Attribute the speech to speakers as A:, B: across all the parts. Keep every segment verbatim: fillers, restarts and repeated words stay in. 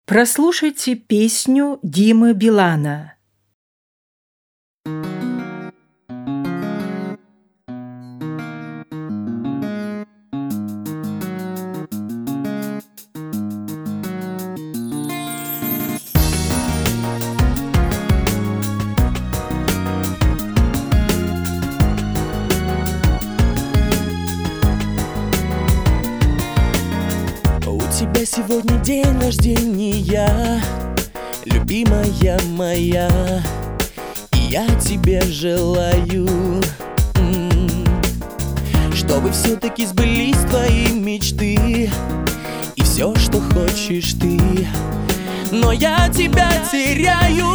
A: Прослушайте песню Димы Билана.
B: У тебя сегодня день рождения, любимая моя, и я тебе желаю, чтобы все-таки сбылись твои мечты и все, что хочешь ты. Но я тебя теряю.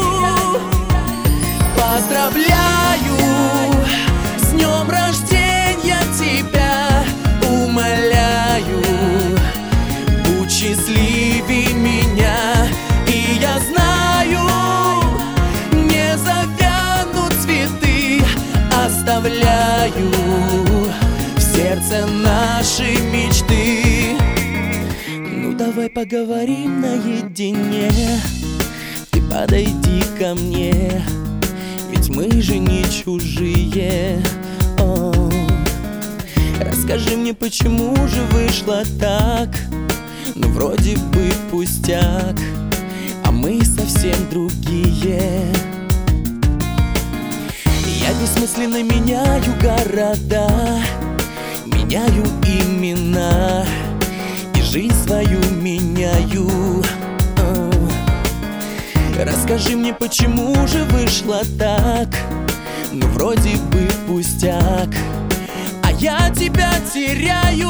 B: Поздравляю с днем рождения тебя, умоляю, будь счастливей меня. И я знаю, не завянут цветы, оставляю в сердце наши мечты. Ну давай поговорим наедине, ты подойди ко мне, ведь мы же не чужие. О, расскажи мне, почему же вышло так? Ну вроде бы пустяк, а мы совсем другие. Я бессмысленно меняю города, меняю имена и жизнь свою меняю. О, расскажи мне, почему же вышло так? Ну вроде бы пустяк, а я тебя теряю.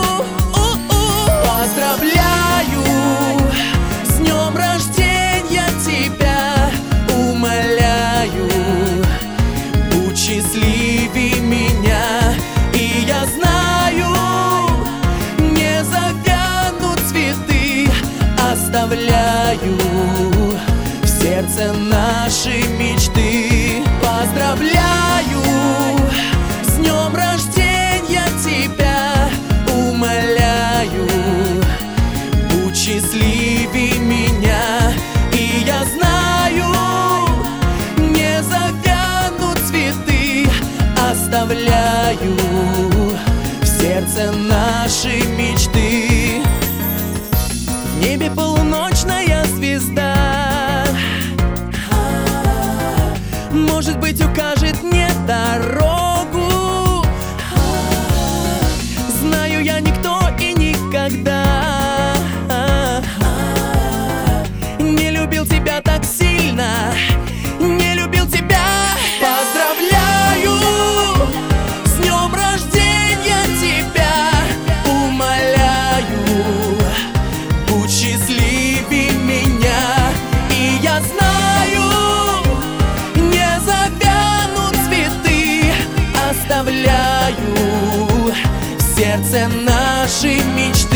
B: Поздравляю с днем рождения тебя, умоляю, будь счастливей меня. И я знаю, не завянут цветы, оставляю в сердце наши мечты. Поздравляю с днем рождения тебя, умоляю, будь счастливей меня. И я знаю, не завянут цветы, оставляю в сердце наши мечты. В небе полуночная звезда, может быть, укажет мне дорогу. Знаю, я никто и никогда не любил тебя так сильно, не любил тебя. Поздравляю с днем рождения тебя, умоляю, будь счастливей меня. И я знаю, не завянут цветы, оставляю в сердце наши мечты.